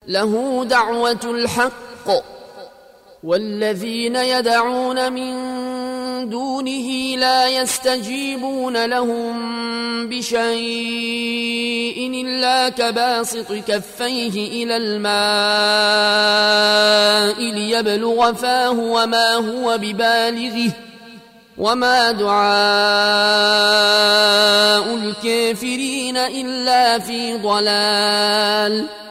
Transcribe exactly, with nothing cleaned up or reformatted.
له دعوة الحق والذين يدعون من دونه لا يستجيبون لهم بشيء إلا كباسط كفيه إلى الماء ليبلغ فاه وما هو ببالغه وما دعاء الكافرين إلا في ضلال.